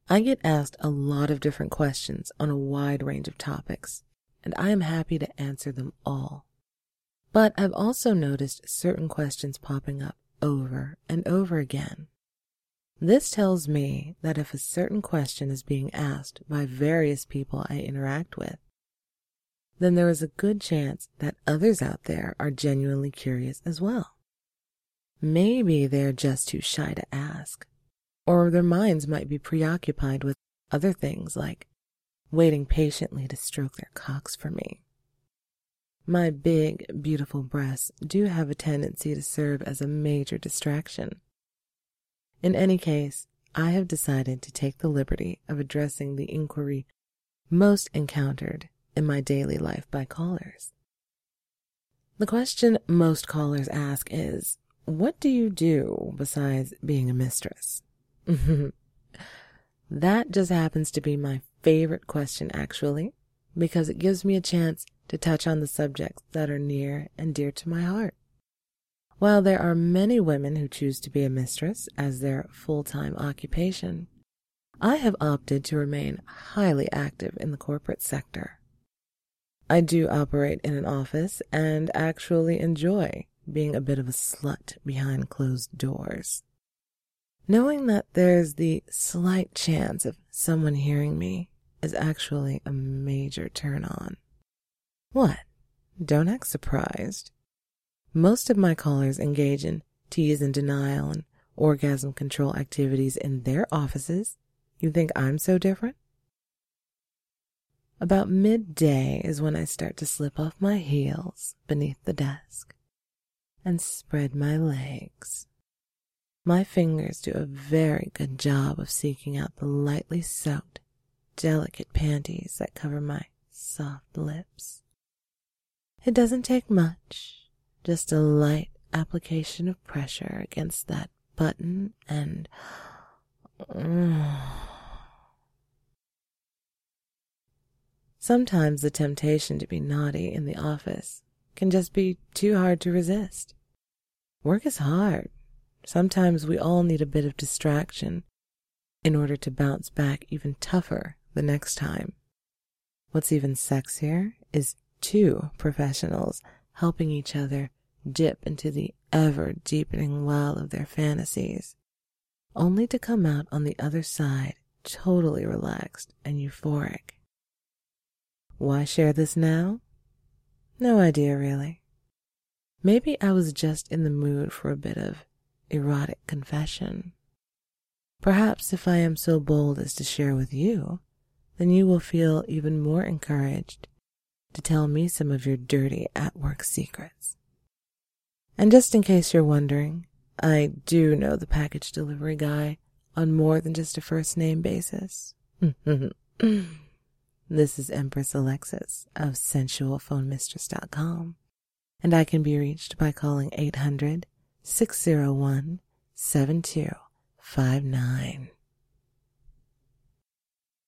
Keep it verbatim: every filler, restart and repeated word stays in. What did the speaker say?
I get asked a lot of different questions on a wide range of topics, and I am happy to answer them all. But I've also noticed certain questions popping up over and over again. This tells me that if a certain question is being asked by various people I interact with, then there is a good chance that others out there are genuinely curious as well. Maybe they're just too shy to ask, or their minds might be preoccupied with other things like waiting patiently to stroke their cocks for me. My big, beautiful breasts do have a tendency to serve as a major distraction. In any case, I have decided to take the liberty of addressing the inquiry most encountered in my daily life by callers. The question most callers ask is, what do you do besides being a mistress? That just happens to be my favorite question, actually, because it gives me a chance to touch on the subjects that are near and dear to my heart. While there are many women who choose to be a mistress as their full-time occupation, I have opted to remain highly active in the corporate sector. I do operate in an office and actually enjoy being a bit of a slut behind closed doors. Knowing that there's the slight chance of someone hearing me is actually a major turn-on. What? Don't act surprised. Most of my callers engage in tease and denial and orgasm control activities in their offices. You think I'm so different? About midday is when I start to slip off my heels beneath the desk and spread my legs. My fingers do a very good job of seeking out the lightly soaked, delicate panties that cover my soft lips. It doesn't take much, just a light application of pressure against that button and... Uh, Sometimes the temptation to be naughty in the office can just be too hard to resist. Work is hard. Sometimes we all need a bit of distraction in order to bounce back even tougher the next time. What's even sexier is two professionals helping each other dip into the ever-deepening well of their fantasies, only to come out on the other side totally relaxed and euphoric. Why share this now? No idea, really. Maybe I was just in the mood for a bit of erotic confession. Perhaps if I am so bold as to share with you, then you will feel even more encouraged to tell me some of your dirty at-work secrets. And just in case you're wondering, I do know the package delivery guy on more than just a first-name basis. This is Empress Alexis of sensual phone mistress dot com, and I can be reached by calling eight hundred, six oh one, seven two five nine.